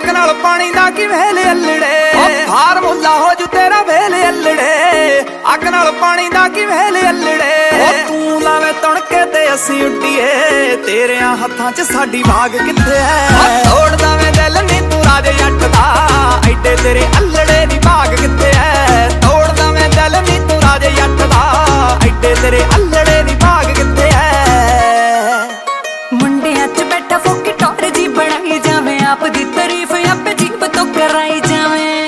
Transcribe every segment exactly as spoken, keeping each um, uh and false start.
ਅੱਗ ਨਾਲ ਪਾਣੀ ਦਾ ਕੀ ਵੇਲੇ ਅਲੜੇ ਫਾਰਮੂਲਾ ਹੋ ਜੂ ਤੇਰਾ ਵੇਲੇ ਅਲੜੇ ਅੱਗ ਨਾਲ ਪਾਣੀ ਦਾ ਕੀ ਵੇਲੇ ਅਲੜੇ ਤੂੰ ਲਾਵੇਂ ਤਣਕੇ ਤੇ ਅਸੀਂ ਉੱਡੀਏ ਤੇਰਿਆਂ ਹੱਥਾਂ 'ਚ ਸਾਡੀ ਬਾਗ ਕਿੱਥੇ ਐ ਤੋੜਦਾ ਵੇਂ ਦਿਲ ਨੀ ਤੂੰ ਰਾਜੇ ਜੱਟ ਦਾ ਐਡੇ ਤੇਰੇ ਅਲੜੇ ਦੀ ਬਾਗ ਕਿੱਥੇ ਐ ਤੋੜਦਾ ਵੇਂ ਦਿਲ ਨੀ ਤੂੰ ਰਾਜੇ ਜੱਟ ਦਾ ਐਡੇ ਤੇਰੇ ਅਲੜੇ ਦੀ ਬਾਗ ਕਿੱਥੇ ਐ ਮੁੰਡਿਆਂ 'ਚ ਬੈਠਾ ਫੋਕੀ ਟੌਰ ਜੀ ਬਣਾਈ ਜਾਵੇਂ ਆਪ ਦੀ ਤਾਰੀਫ ਆਪੇ ਜੀਬ ਤੋਂ ਕਰਾਈ ਜਾਵੇਂ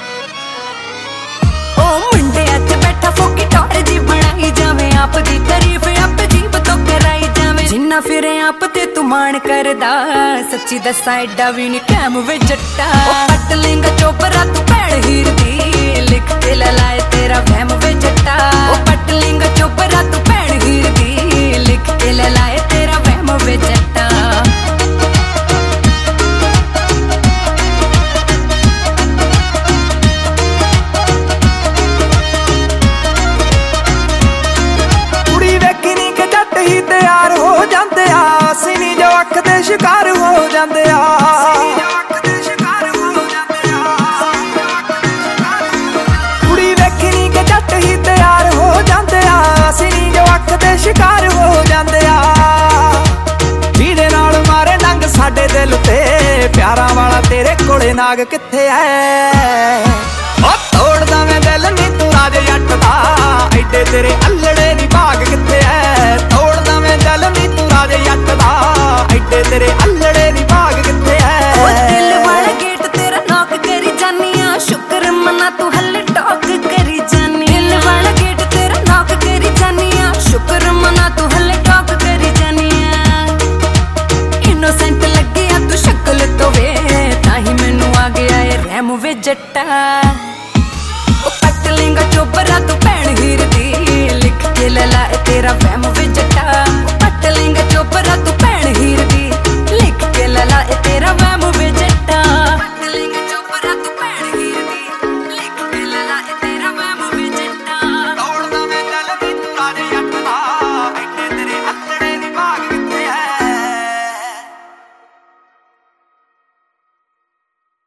ਓ ਮੁੰਡਿਆਂ 'ਚ ਬੈਠਾ ਫੋਕੀ ਟੌਰ ਜੀ ਬਣਾਈ ਜਾਵੇਂ ਆਪ ਦੀ ਤਾਰੀਫ ਆਪੇ ਜੀਬ ਤੋਂ ਕਰਾਈ ਜਾਵੇਂ ਜਿੰਨਾ ਫਿਰੇ ਆਪ ਤੇ ਤੂੰ ਮਾਣ ਕਰਦਾ ਸੱਚੀ ਦੱਸਾਂ ਐਡਾ ਵੀ ਨੀ ਕੈਮ ਵੇ ਜੱਟਾ ਓ ਕੱਟ ਲੇਂਗਾ ਚੋਪਰਾ ਤੂੰ ਭੈਣ ਹੀਰ ਦੀ ਲਿਖ ਕੇ ਲਾਏ ਤੇਰਾ ਵਹਿਮ ਵੇ ਜੱਟਾ ਓ ਕੱਟ ਲੇਂਗਾ ਚੋਪਰਾ ਤੂੰ ਭੈਣ ਹੀਰ ਦੀ ਲਿਖ ਕੇ ਲਾਏ ਤੇਰਾ ਵਹਿਮ ਵੇ ਜੱਟਾ ਤਿਆਰ ਹੋ ਜਾਂਦੇ ਆ ਅਸੀਂ ਨੀ ਜੋ ਅੱਖ ਦੇ ਸ਼ਿਕਾਰ ਹੋ ਜਾਂਦੇ ਆ ਕੁੜੀ ਵੇਖੀ ਨੀ ਕਿ ਜੱਟ ਹੀ ਤਿਆਰ ਹੋ ਜਾਂਦੇ ਆ ਅਸੀਂ ਨੀ ਜੋ ਅੱਖ ਦੇ ਸ਼ਿਕਾਰ ਹੋ ਜਾਂਦੇ ਆ ਜਿਹਦੇ ਨਾਲ ਮਾਰੇ ਡੰਗ ਸਾਡੇ ਦਿਲ ਤੇ ਪਿਆਰਾਂ ਵਾਲਾ ਤੇਰੇ ਕੋਲੇ ਨਾਗ ਕਿੱਥੇ ਐ ਓ ਤੋੜਦਾ ਮੈਂ ਦਿਲ ਨੀ ਤੂੰ ਰਾਜੇ ਜੱਟ ਦਾ ਐਡੇ ਤੇਰੇ ਅਲੜੇ ਦੀ ਬਾਗ ਕਿੱਥੇ ਐ ਤੋੜਦਾ ਮੈਂ ਦਿਲ ਨੀ ਤੂੰ ਰਾਜੇ ਜੱਟ ਦਾ ਐਡੇ ਤੇਰੇ ਅਲੜੇ ਦੀ ਬਾਗ ਕਿੱਥੇ ਐ ਓ ਦਿਲ ਵਾਲਾ ਗੇਟ ਤੇਰਾ ਨੌਕ ਕਰੀ ਜਾਨੀ ਆ ਸ਼ੁਕਰ ਮਨਾ ਤੂੰ ਹੱਲੇ ਟੌਕ ਕਰੀ ਜਾਨੀ ਦਿਲ ਵਾਲਾ ਗੇਟ ਤੇਰਾ ਨੌਕ ਕਰੀ ਜਾਨੀ ਆ ਸ਼ੁਕਰ ਮਨਾ ਤੂੰ ਹੱਲੇ ਟੌਕ ਕਰੀ ਜਾਨੀ ਆ ਇਨੋਸੈਂਟ ਲੱਗਿਆ ਤੂੰ ਸ਼ਕਲ ਤੋਂ ਵੇ ਤਾਂ ਹੀ ਮੈਨੂੰ ਆ ਗਿਆ ਏ ਰਹਿਮ ਵੇ ਜੱਟਾ ਓ ਕੱਟ ਲੇਂਗਾ ਚੋਪਰਾ ਤੂੰ